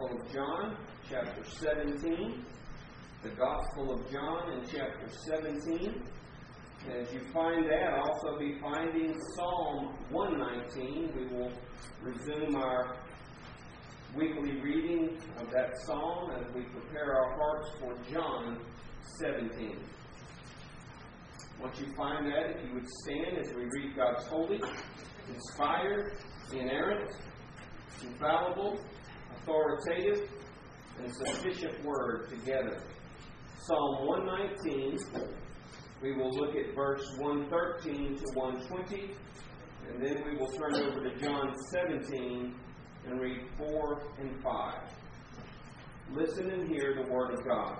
Gospel of John, chapter 17. The Gospel of John in chapter 17. As you find that, I'll also be finding Psalm 119. We will resume our weekly reading of that psalm as we prepare our hearts for John 17. Once you find that, if you would stand as we read God's holy, inspired, inerrant, infallible, authoritative, and sufficient word together. Psalm 119, we will look at verse 113 to 120, and then we will turn over to John 17 and read 4 and 5. Listen and hear the word of God.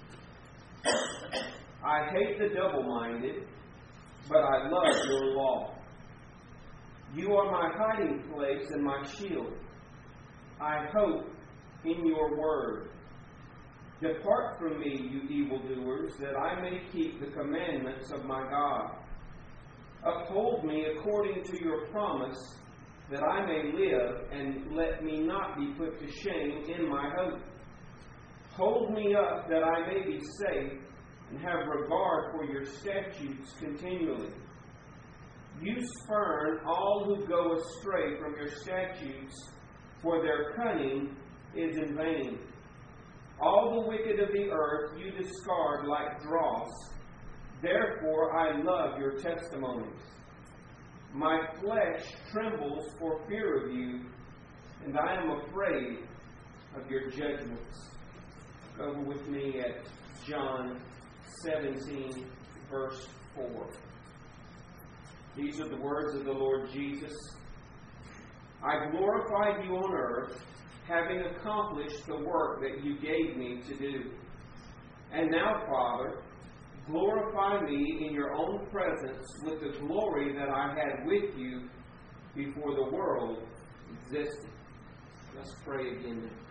I hate the double-minded, but I love your law. You are my hiding place and my shield. I hope in your word. Depart from me, you evildoers, that I may keep the commandments of my God. Uphold me according to your promise, that I may live, and let me not be put to shame in my hope. Hold me up, that I may be safe, and have regard for your statutes continually. You spurn all who go astray from your statutes, for their cunning is in vain. All the wicked of the earth you discard like dross. Therefore I love your testimonies. My flesh trembles for fear of you, and I am afraid of your judgments. Go over with me at John 17, verse 4. These are the words of the Lord Jesus. I glorified you on earth, having accomplished the work that you gave me to do. And now, Father, glorify me in your own presence with the glory that I had with you before the world existed. Let's pray again now.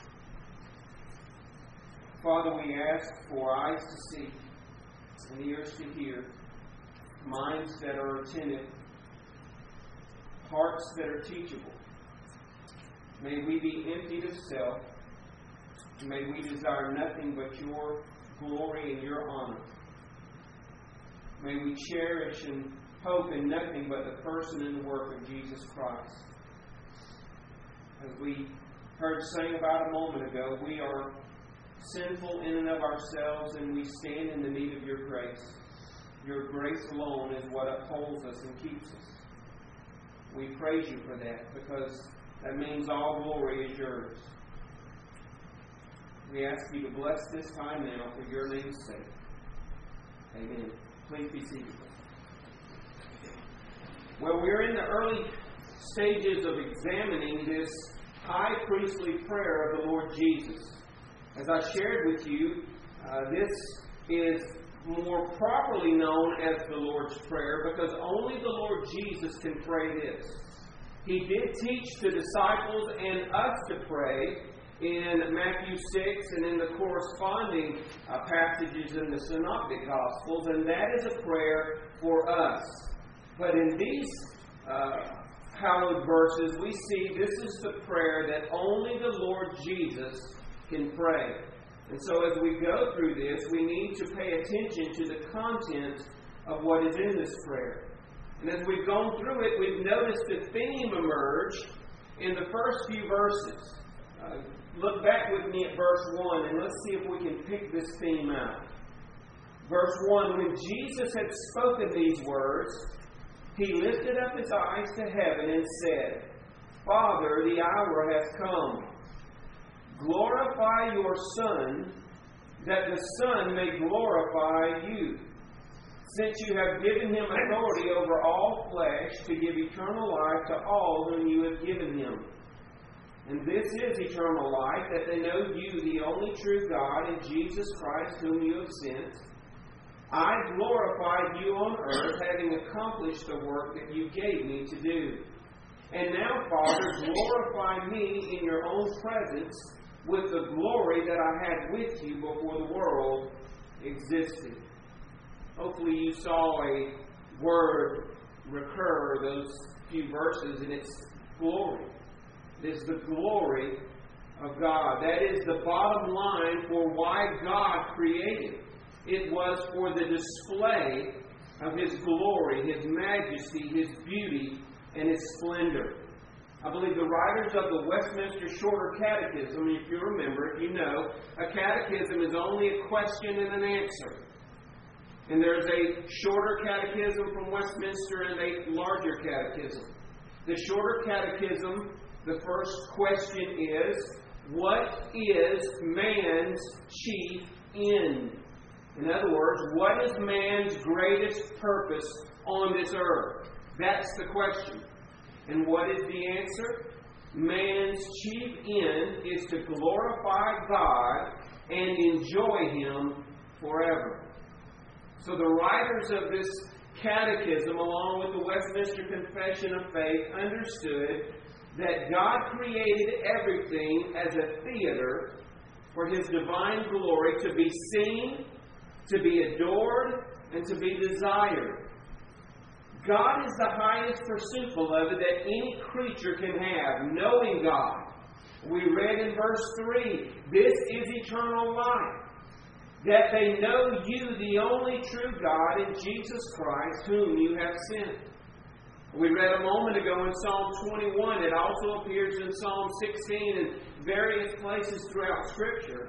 Father, we ask for eyes to see and ears to hear, minds that are attentive, hearts that are teachable. May we be emptied of self. May we desire nothing but your glory and your honor. May we cherish and hope in nothing but the person and the work of Jesus Christ. As we heard sang about a moment ago, we are sinful in and of ourselves, and we stand in the need of your grace. Your grace alone is what upholds us and keeps us. We praise you for that, because that means all glory is yours. We ask you to bless this time now for your name's sake. Amen. Please be seated. Well, we're in the early stages of examining this high priestly prayer of the Lord Jesus. As I shared with you, this is more properly known as the Lord's Prayer because only the Lord Jesus can pray this. He did teach the disciples and us to pray in Matthew 6 and in the corresponding passages in the Synoptic Gospels, and that is a prayer for us. But in these hallowed verses, we see this is the prayer that only the Lord Jesus can pray. And so as we go through this, we need to pay attention to the content of what is in this prayer. And as we've gone through it, we've noticed a theme emerge in the first few verses. Look back with me at verse 1 and let's see if we can pick this theme out. Verse 1, when Jesus had spoken these words, he lifted up his eyes to heaven and said, Father, the hour has come. Glorify your Son, that the Son may glorify you, since you have given him authority over all flesh to give eternal life to all whom you have given him. And this is eternal life, that they know you, the only true God, and Jesus Christ, whom you have sent. I glorified you on earth, having accomplished the work that you gave me to do. And now, Father, glorify me in your own presence with the glory that I had with you before the world existed. Hopefully you saw a word recur those few verses, and it's glory. It is the glory of God. That is the bottom line for why God created. It was for the display of His glory, His majesty, His beauty, and His splendor. I believe the writers of the Westminster Shorter Catechism, if you remember, if you know, a catechism is only a question and an answer. And there's a shorter catechism from Westminster and a larger catechism. The shorter catechism, the first question is, what is man's chief end? In other words, what is man's greatest purpose on this earth? That's the question. And what is the answer? Man's chief end is to glorify God and enjoy Him forever. So the writers of this catechism, along with the Westminster Confession of Faith, understood that God created everything as a theater for His divine glory to be seen, to be adored, and to be desired. God is the highest pursuit, beloved, that any creature can have, knowing God. We read in verse 3, this is eternal life, that they know you, the only true God, and Jesus Christ, whom you have sent. We read a moment ago in Psalm 21. It also appears in Psalm 16 and various places throughout Scripture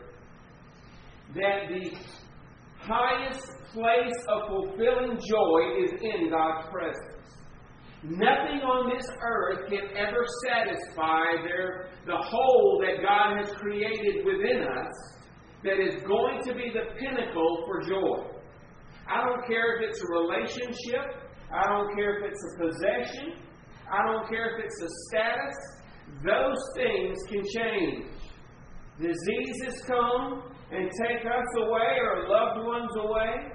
that the highest place of fulfilling joy is in God's presence. Nothing on this earth can ever satisfy the whole that God has created within us that is going to be the pinnacle for joy. I don't care if it's a relationship. I don't care if it's a possession. I don't care if it's a status. Those things can change. Diseases come and take us away or loved ones away.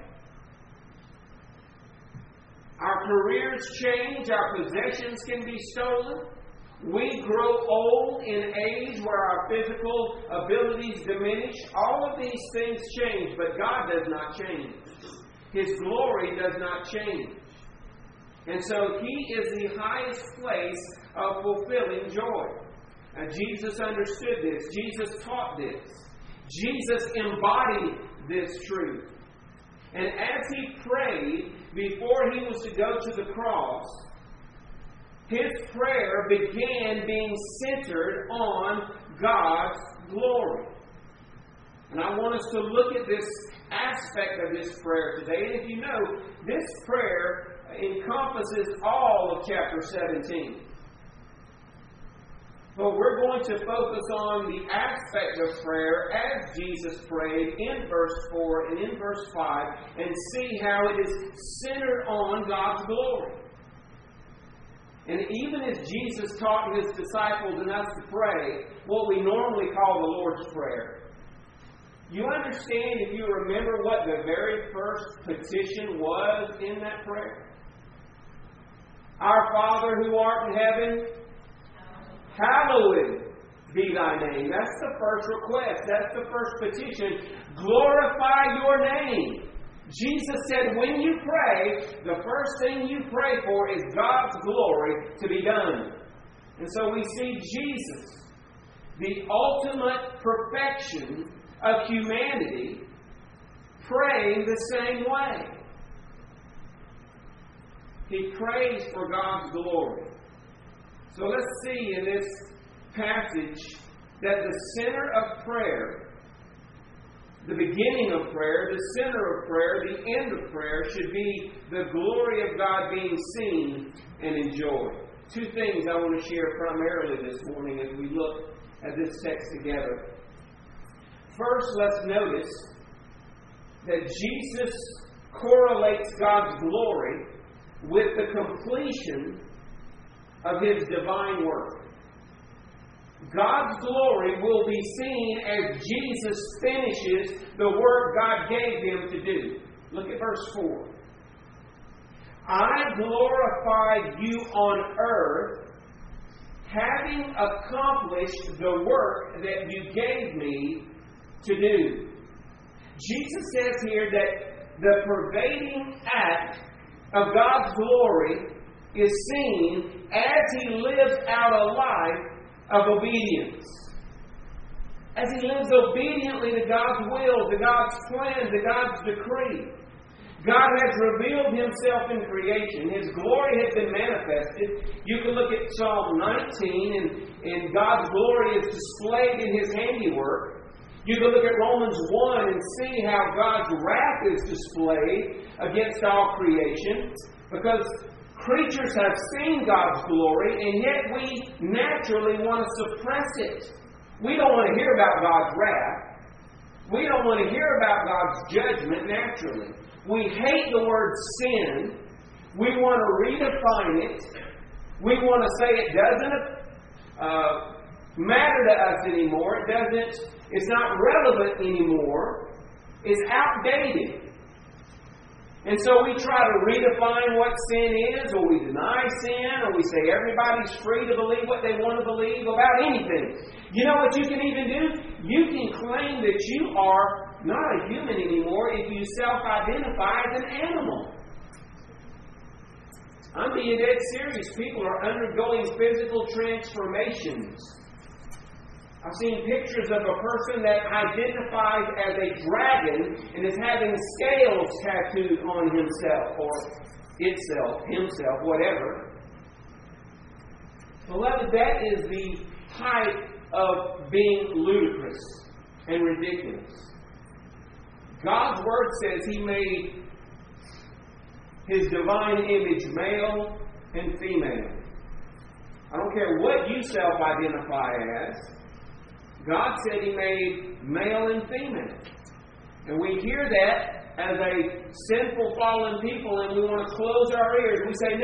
Our careers change. Our possessions can be stolen. We grow old in age where our physical abilities diminish. All of these things change, but God does not change. His glory does not change. And so He is the highest place of fulfilling joy. Now, Jesus understood this. Jesus taught this. Jesus embodied this truth. And as He prayed before He was to go to the cross, His prayer began being centered on God's glory. And I want us to look at this aspect of this prayer today. And if you know, this prayer encompasses all of chapter 17. But we're going to focus on the aspect of prayer as Jesus prayed in verse 4 and in verse 5 and see how it is centered on God's glory. And even as Jesus taught His disciples and us to pray, what we normally call the Lord's Prayer, you understand, if you remember, what the very first petition was in that prayer? Our Father who art in heaven, hallowed be Thy name. That's the first request. That's the first petition. Glorify Your name. Jesus said when you pray, the first thing you pray for is God's glory to be done. And so we see Jesus, the ultimate perfection of humanity, praying the same way. He prays for God's glory. So let's see in this passage that the center of prayer, the beginning of prayer, the center of prayer, the end of prayer should be the glory of God being seen and enjoyed. Two things I want to share primarily this morning as we look at this text together. First, let's notice that Jesus correlates God's glory with the completion of His divine work. God's glory will be seen as Jesus finishes the work God gave Him to do. Look at verse 4. I glorified you on earth, having accomplished the work that you gave me to do. Jesus says here that the pervading act of God's glory is seen as He lives out a life of obedience. as he lives obediently to God's will, to God's plan, to God's decree. God has revealed Himself in creation. His glory has been manifested. You can look at Psalm 19, and God's glory is displayed in His handiwork. You can look at Romans 1 and see how God's wrath is displayed against all creation. Because creatures have seen God's glory, and yet we naturally want to suppress it. We don't want to hear about God's wrath. We don't want to hear about God's judgment naturally. We hate the word sin. We want to redefine it. We want to say it doesn't matter to us anymore. It's not relevant anymore. It's outdated. And so we try to redefine what sin is, or we deny sin, or we say everybody's free to believe what they want to believe about anything. You know what you can even do? You can claim that you are not a human anymore if you self-identify as an animal. I'm being dead serious. People are undergoing physical transformations. I've seen pictures of a person that identifies as a dragon and is having scales tattooed on himself or itself, himself, whatever. Beloved, that is the height of being ludicrous and ridiculous. God's Word says He made His divine image male and female. I don't care what you self-identify as. God said He made male and female. And we hear that as a sinful, fallen people, and we want to close our ears. We say, no.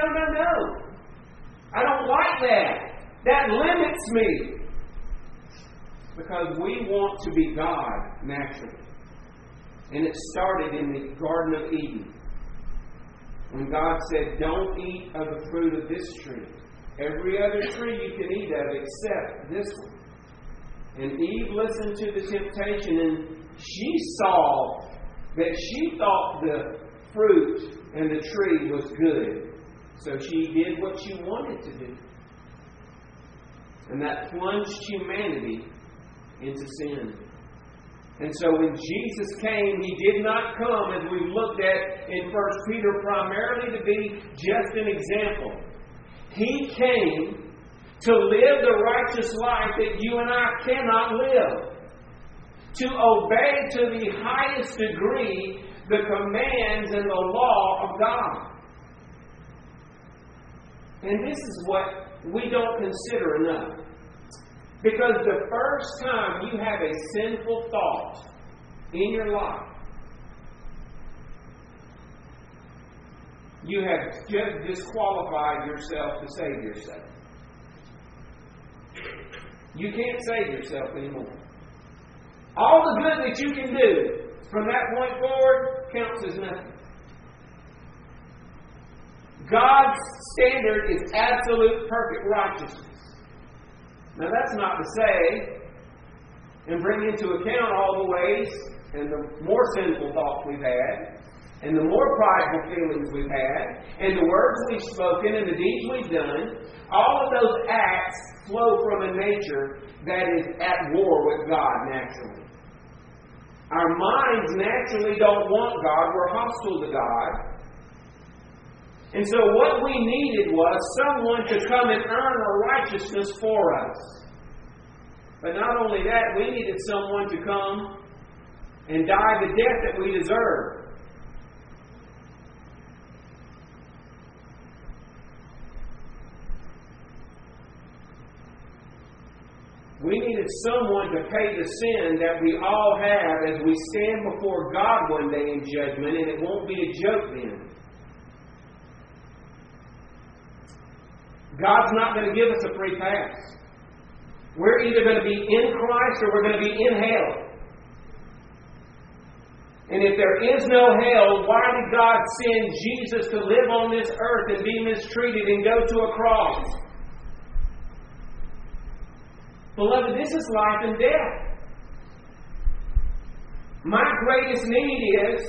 I don't like that. That limits me. Because we want to be God naturally. And it started in the Garden of Eden. When God said, don't eat of the fruit of this tree. Every other tree you can eat of except this one. And Eve listened to the temptation, and she saw that she thought the fruit and the tree was good. So she did what she wanted to do. And that plunged humanity into sin. And so when Jesus came, He did not come, as we looked at in 1 Peter, primarily to be just an example. He came to live the righteous life that you and I cannot live. To obey to the highest degree the commands and the law of God. And this is what we don't consider enough. Because the first time you have a sinful thought in your life, you have just disqualified yourself to save yourself. You can't save yourself anymore. All the good that you can do from that point forward counts as nothing. God's standard is absolute perfect righteousness. Now that's not to say and bring into account all the ways and the more sinful thoughts we've had, and the more prideful feelings we've had, and the words we've spoken, and the deeds we've done. All of those acts flow from a nature that is at war with God naturally. Our minds naturally don't want God. We're hostile to God. And so what we needed was someone to come and earn a righteousness for us. But not only that, we needed someone to come and die the death that we deserve. We needed someone to pay the sin that we all have as we stand before God one day in judgment, and it won't be a joke then. God's not going to give us a free pass. We're either going to be in Christ or we're going to be in hell. And if there is no hell, why did God send Jesus to live on this earth and be mistreated and go to a cross? Beloved, this is life and death. My greatest need is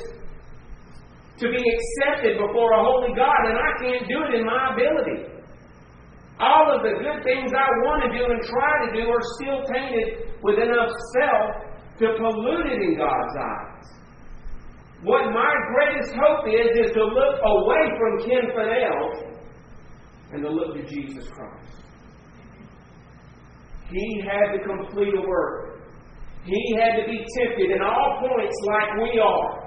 to be accepted before a holy God, and I can't do it in my ability. All of the good things I want to do and try to do are still tainted with enough self to pollute it in God's eyes. What my greatest hope is to look away from Ken Fennell and to look to Jesus Christ. He had to complete a work. He had to be tempted in all points like we are,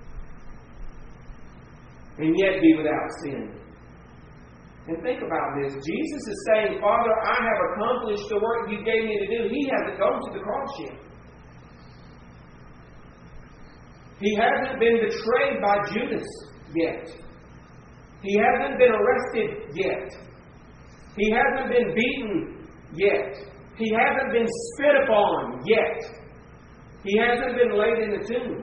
and yet be without sin. And think about this. Jesus is saying, Father, I have accomplished the work you gave me to do. He hasn't gone to the cross yet. He hasn't been betrayed by Judas yet. He hasn't been arrested yet. He hasn't been beaten yet. He hasn't been spit upon yet. He hasn't been laid in the tomb.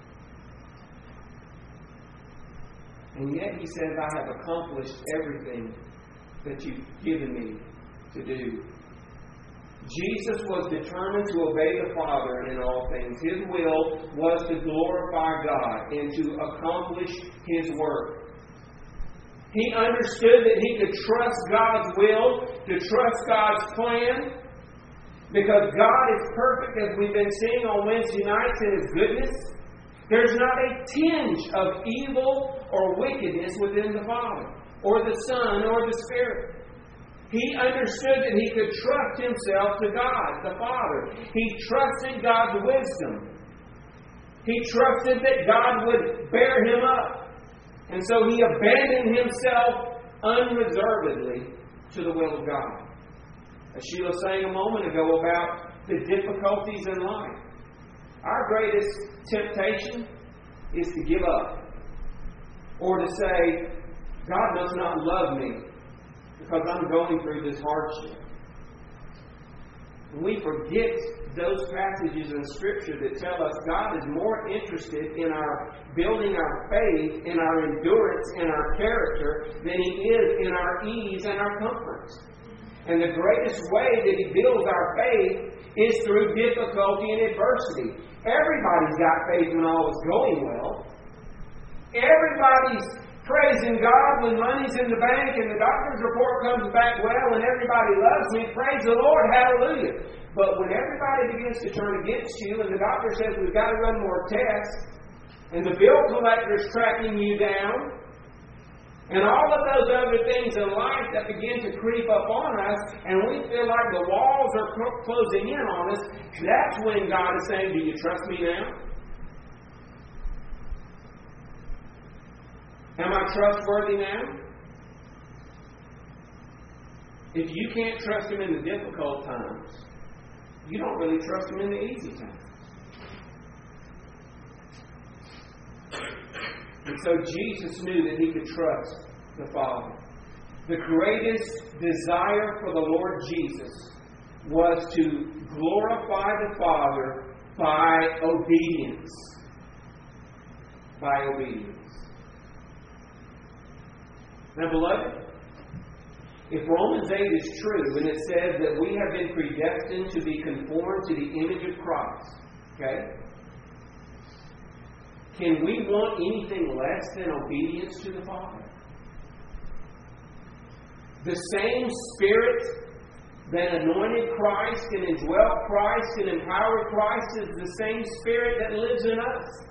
And yet He says, I have accomplished everything that you've given me to do. Jesus was determined to obey the Father in all things. His will was to glorify God and to accomplish His work. He understood that he could trust God's will, to trust God's plan, because God is perfect, as we've been seeing on Wednesday nights, in His goodness. There's not a tinge of evil or wickedness within the Father, or the Son, or the Spirit. He understood that he could trust himself to God, the Father. He trusted God's wisdom. He trusted that God would bear him up. And so he abandoned himself unreservedly to the will of God. As Sheila sang a moment ago about the difficulties in life, our greatest temptation is to give up, or to say, God must not love me because I'm going through this hardship. And we forget those passages in Scripture that tell us God is more interested in our building our faith, in our endurance, in our character, than He is in our ease and our comforts. And the greatest way that He builds our faith is through difficulty and adversity. Everybody's got faith when all is going well. Everybody's praising God when money's in the bank and the doctor's report comes back well and everybody loves me. Praise the Lord, hallelujah. But when everybody begins to turn against you and the doctor says we've got to run more tests and the bill collector's tracking you down and all of those other things in life that begin to creep up on us and we feel like the walls are closing in on us, that's when God is saying, do you trust me now? Am I trustworthy now? If you can't trust Him in the difficult times, you don't really trust Him in the easy times. And so Jesus knew that He could trust the Father. The greatest desire for the Lord Jesus was to glorify the Father by obedience. By obedience. Now, beloved, if Romans 8 is true, and it says that we have been predestined to be conformed to the image of Christ, okay? Can we want anything less than obedience to the Father? The same Spirit that anointed Christ and indwelt Christ and empowered Christ is the same Spirit that lives in us.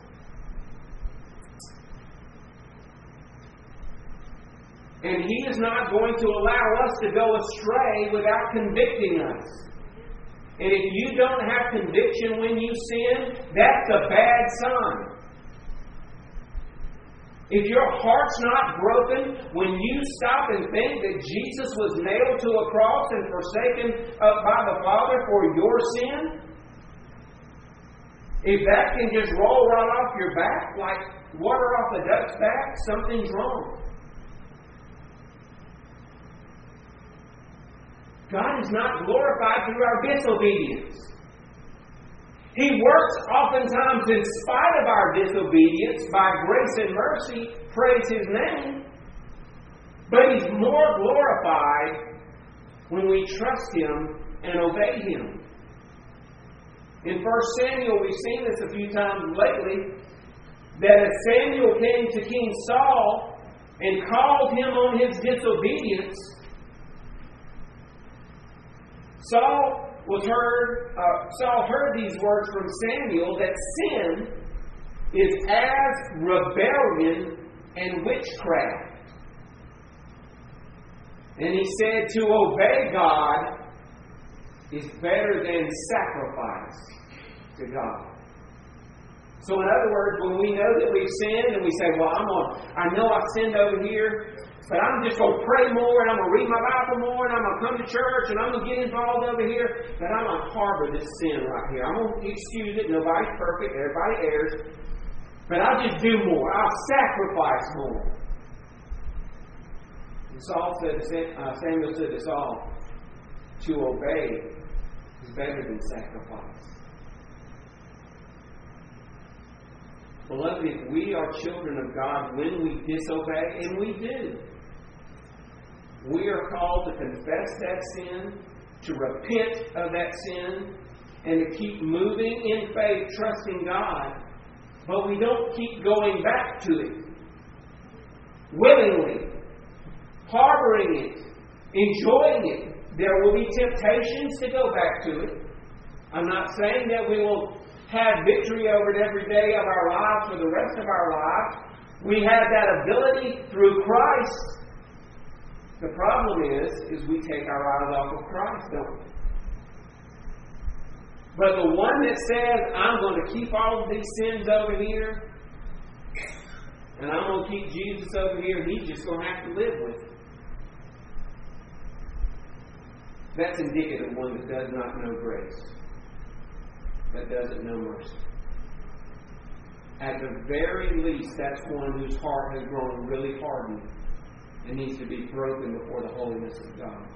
And He is not going to allow us to go astray without convicting us. And if you don't have conviction when you sin, that's a bad sign. If your heart's not broken when you stop and think that Jesus was nailed to a cross and forsaken by the Father for your sin, if that can just roll right off your back like water off a duck's back, something's wrong. God is not glorified through our disobedience. He works oftentimes in spite of our disobedience by grace and mercy, praise His name. But He's more glorified when we trust Him and obey Him. In 1 Samuel, we've seen this a few times lately, that as Samuel came to King Saul and called him on his disobedience, Saul heard these words from Samuel that sin is as rebellion and witchcraft. And he said to obey God is better than sacrifice to God. So in other words, when we know that we've sinned and we say, well, I know I've sinned over here, but I'm just going to pray more and I'm going to read my Bible more and I'm going to come to church and I'm going to get involved over here, but I'm going to harbor this sin right here. I'm going to excuse it. Nobody's perfect. Everybody errs. But I'll just do more. I'll sacrifice more. And Samuel said to Saul, to obey is better than sacrifice. Beloved, if we are children of God, when we disobey, and we do, we are called to confess that sin, to repent of that sin, and to keep moving in faith, trusting God. But we don't keep going back to it willingly, harboring it, enjoying it. There will be temptations to go back to it. I'm not saying that we will have victory over it every day of our lives for the rest of our lives. We have that ability through Christ. The problem is we take our eyes off of Christ, don't we? But the one that says, I'm going to keep all of these sins over here, and I'm going to keep Jesus over here, he's just going to have to live with it. That's indicative of one that does not know grace, that doesn't know mercy. At the very least, that's one whose heart has grown really hardened and needs to be broken before the holiness of God.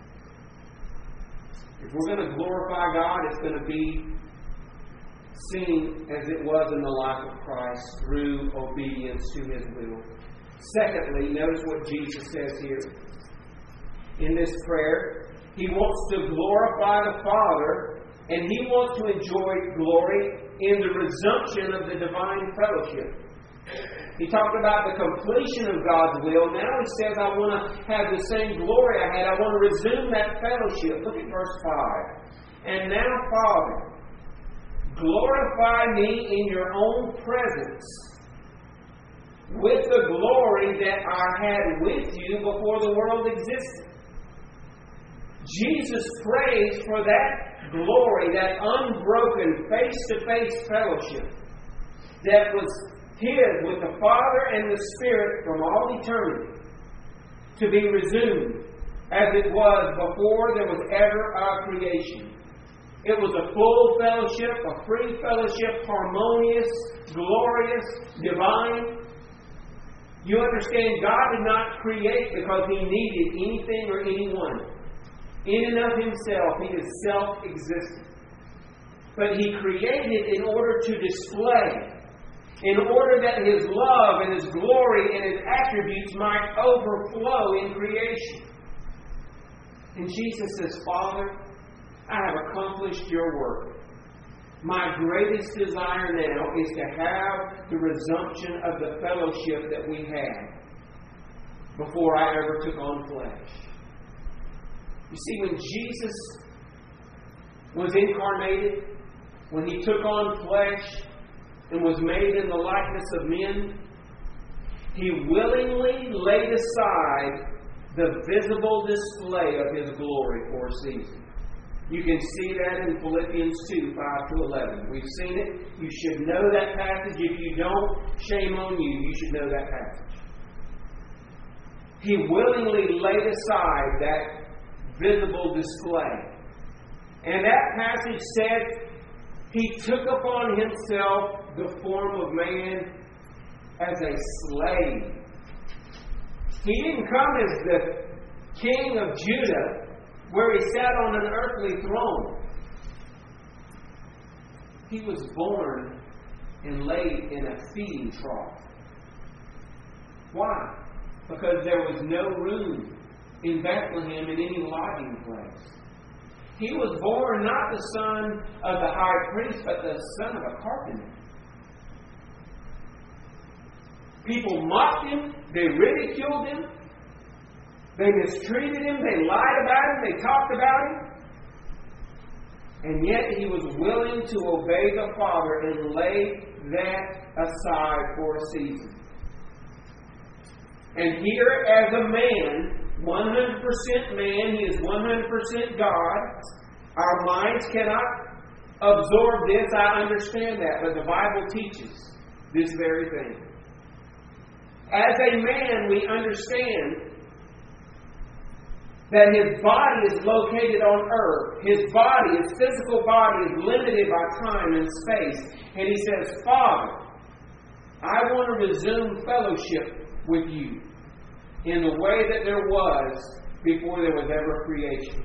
If we're going to glorify God, it's going to be seen as it was in the life of Christ through obedience to His will. Secondly, notice what Jesus says here. In this prayer, He wants to glorify the Father, and He wants to enjoy glory in the resumption of the divine fellowship. He talked about the completion of God's will. Now He says, I want to have the same glory I had. I want to resume that fellowship. Look at verse 5. And now, Father, glorify me in your own presence with the glory that I had with you before the world existed. Jesus prays for that glory, that unbroken face-to-face fellowship that was His with the Father and the Spirit from all eternity, to be resumed as it was before there was ever a creation. It was a full fellowship, a free fellowship, harmonious, glorious, divine. You understand, God did not create because He needed anything or anyone. In and of Himself, He is self-existent. But He created in order to display, in order that His love and His glory and His attributes might overflow in creation. And Jesus says, Father, I have accomplished your work. My greatest desire now is to have the resumption of the fellowship that we had before I ever took on flesh. You see, when Jesus was incarnated, when He took on flesh and was made in the likeness of men, He willingly laid aside the visible display of His glory for a season. You can see that in Philippians 2, 5-11. We've seen it. You should know that passage. If you don't, shame on you. You should know that passage. He willingly laid aside that visible display. And that passage said He took upon Himself the form of man as a slave. He didn't come as the King of Judah, where He sat on an earthly throne. He was born and laid in a feeding trough. Why? Because there was no room in Bethlehem in any lodging place. He was born not the son of the high priest, but the son of a carpenter. People mocked Him. They ridiculed Him. They mistreated Him. They lied about Him. They talked about Him. And yet he was willing to obey the Father and lay that aside for a season. And here, as a man, 100% man, he is 100% God. Our minds cannot absorb this, I understand that, but the Bible teaches this very thing. As a man, we understand that his body is located on earth. His body, his physical body, is limited by time and space. And he says, Father, I want to resume fellowship with you in the way that there was before there was ever creation.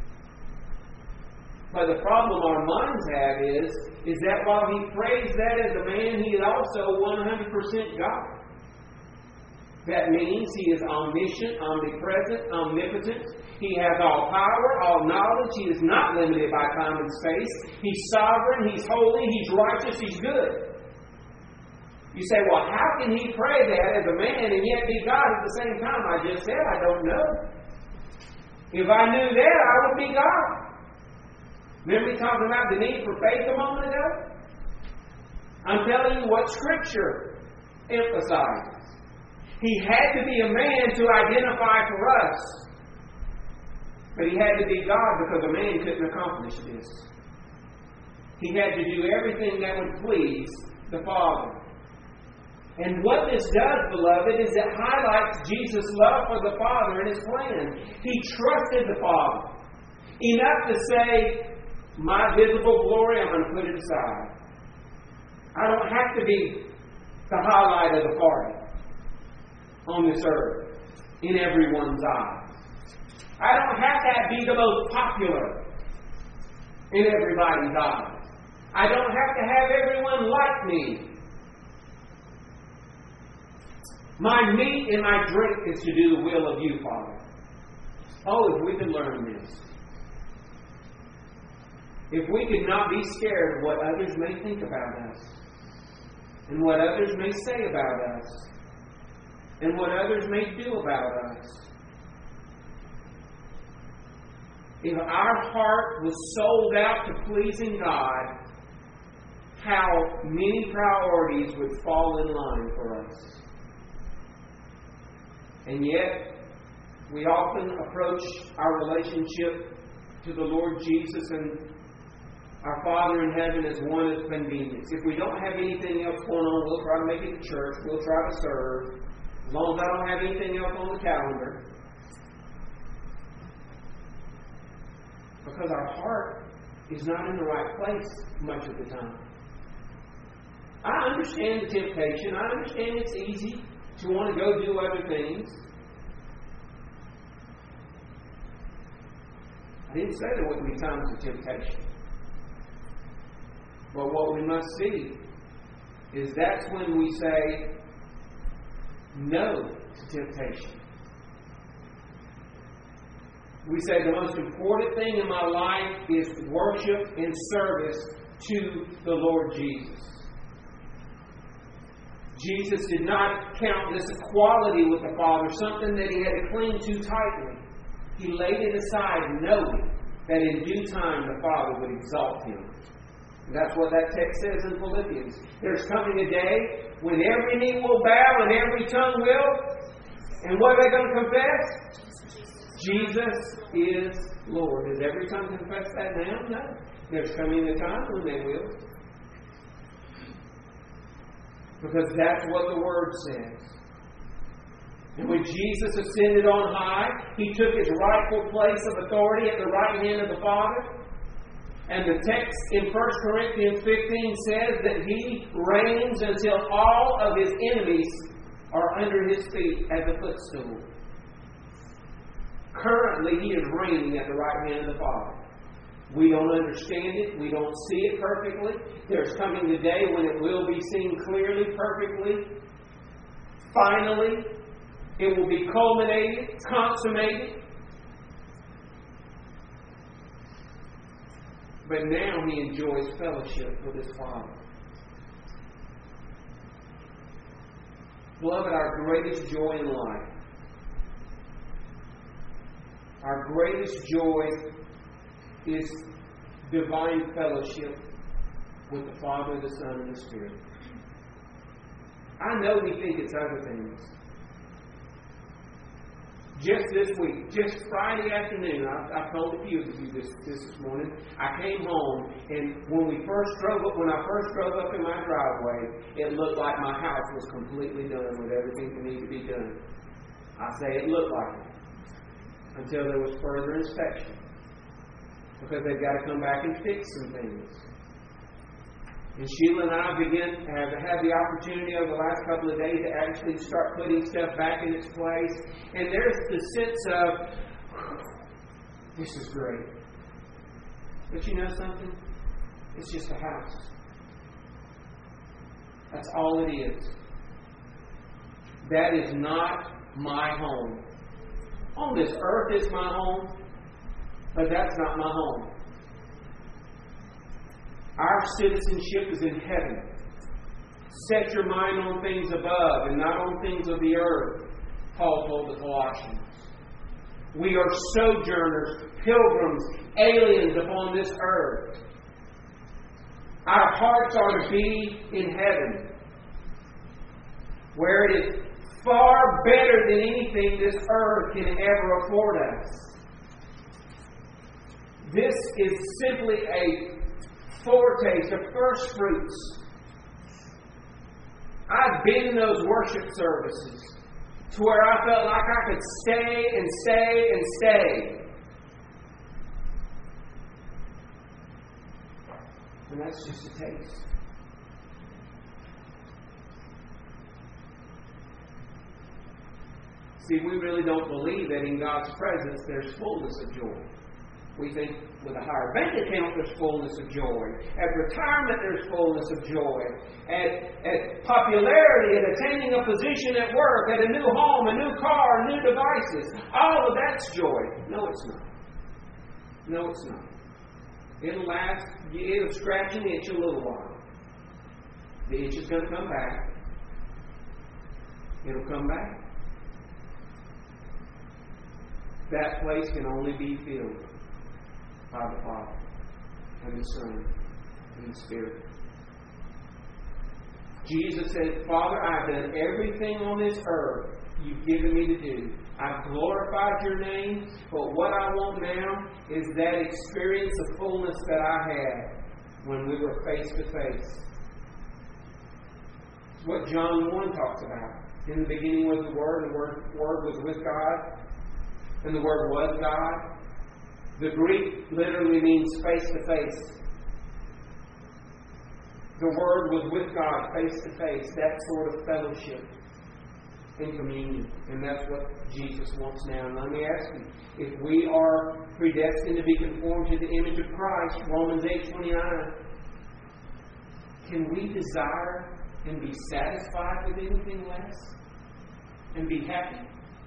But the problem our minds have is that while he prays that as a man, he is also 100% God. That means he is omniscient, omnipresent, omnipotent. He has all power, all knowledge. He is not limited by time and space. He's sovereign, he's holy, he's righteous, he's good. You say, well, how can he pray that as a man and yet be God at the same time? I just said, I don't know. If I knew that, I would be God. Remember me talking about the need for faith a moment ago? I'm telling you what Scripture emphasizes. He had to be a man to identify for us. But he had to be God because a man couldn't accomplish this. He had to do everything that would please the Father. And what this does, beloved, is it highlights Jesus' love for the Father and His plan. He trusted the Father enough to say, my visible glory, I'm going to put it aside. I don't have to be the highlight of the party on this earth in everyone's eyes. I don't have to be the most popular in everybody's eyes. I don't have to have everyone like me. My meat and my drink is to do the will of you, Father. Oh, if we could learn this. If we could not be scared of what others may think about us, and what others may say about us, and what others may do about us. If our heart was sold out to pleasing God, how many priorities would fall in line for us. And yet, we often approach our relationship to the Lord Jesus and our Father in heaven as one of convenience. If we don't have anything else going on, we'll try to make it to church. We'll try to serve. As long as I don't have anything else on the calendar. Because our heart is not in the right place much of the time. I understand the temptation. I understand it's easy to want to go do other things. I didn't say there wouldn't be times of temptation. But what we must see is that's when we say no to temptation. We say the most important thing in my life is worship and service to the Lord Jesus. Jesus did not count this equality with the Father something that He had to cling to tightly. He laid it aside knowing that in due time the Father would exalt Him. And that's what that text says in Philippians. There's coming a day when every knee will bow and every tongue will. And what are they going to confess? Jesus is Lord. Does every tongue confess that now? No. There's coming a time when they will. Because that's what the Word says. And when Jesus ascended on high, He took His rightful place of authority at the right hand of the Father. And the text in 1 Corinthians 15 says that He reigns until all of His enemies are under His feet as a footstool. Currently, He is reigning at the right hand of the Father. We don't understand it. We don't see it perfectly. There's coming the day when it will be seen clearly, perfectly. Finally, it will be culminated, consummated. But now He enjoys fellowship with His Father. Beloved, our greatest joy in life, our greatest joy is divine fellowship with the Father, the Son, and the Spirit. I know we think it's other things. Just this week, just Friday afternoon, I told a few of you this morning, I came home, and when I first drove up in my driveway, it looked like my house was completely done with everything that needed to be done. I say it looked like it until there was further inspection, because they've got to come back and fix some things. And Sheila and I have had the opportunity over the last couple of days to actually start putting stuff back in its place. And there's the sense of, this is great. But you know something? It's just a house. That's all it is. That is not my home. On this earth it's my home, but that's not my home. Our citizenship is in heaven. Set your mind on things above and not on things of the earth, Paul told the Colossians. We are sojourners, pilgrims, aliens upon this earth. Our hearts are to be in heaven, where it is far better than anything this earth can ever afford us. This is simply a foretaste of first fruits. I've been in those worship services to where I felt like I could stay and stay and stay. And that's just a taste. See, we really don't believe that in God's presence there's fullness of joy. We think with a higher bank account there's fullness of joy. At retirement there's fullness of joy. At popularity, at attaining a position at work, at a new home, a new car, new devices. All of that's joy. No, it's not. No, it's not. It'll last, it'll scratch and itch a little while. The itch is going to come back. It'll come back. That place can only be filled by the Father and the Son and the Spirit. Jesus said, Father, I've done everything on this earth you've given me to do. I've glorified your name, but what I want now is that experience of fullness that I had when we were face to face. It's what John 1 talks about. In the beginning was the Word, and the Word was with God, and the Word was God. The Greek literally means face to face. The Word was with God face to face. That sort of fellowship and communion. And that's what Jesus wants now. And let me ask you, if we are predestined to be conformed to the image of Christ, Romans 8:29, can we desire and be satisfied with anything less? And be happy?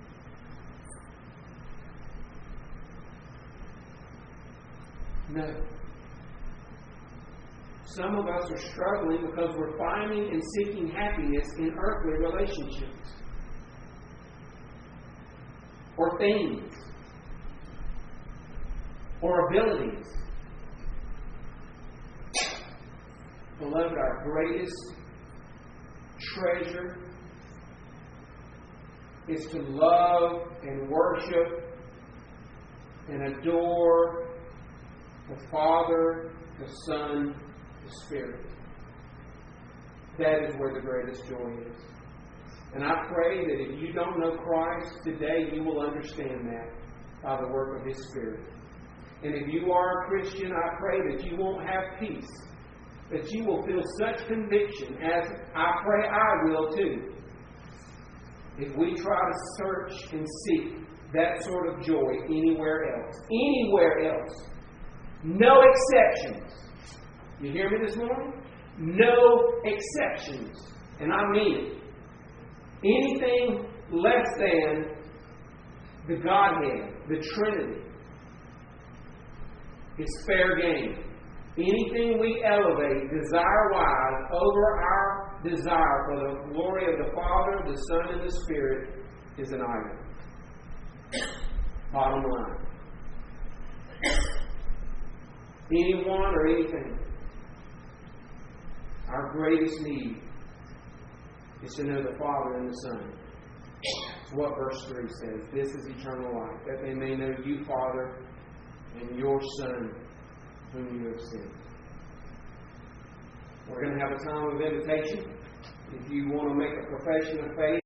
No. Some of us are struggling because we're finding and seeking happiness in earthly relationships or things or abilities. Beloved, our greatest treasure is to love and worship and adore the Father, the Son, the Spirit. That is where the greatest joy is. And I pray that if you don't know Christ today, you will understand that by the work of His Spirit. And if you are a Christian, I pray that you won't have peace, that you will feel such conviction, as I pray I will too, if we try to search and seek that sort of joy anywhere else. Anywhere else. No exceptions. You hear me this morning? No exceptions. And I mean it. Anything less than the Godhead, the Trinity, is fair game. Anything we elevate desire-wise over our desire for the glory of the Father, the Son, and the Spirit is an idol. Bottom line. anyone or anything. Our greatest need is to know the Father and the Son. It's what verse 3 says. This is eternal life, that they may know you, Father, and your Son, whom you have sent. We're going to have a time of invitation. If you want to make a profession of faith,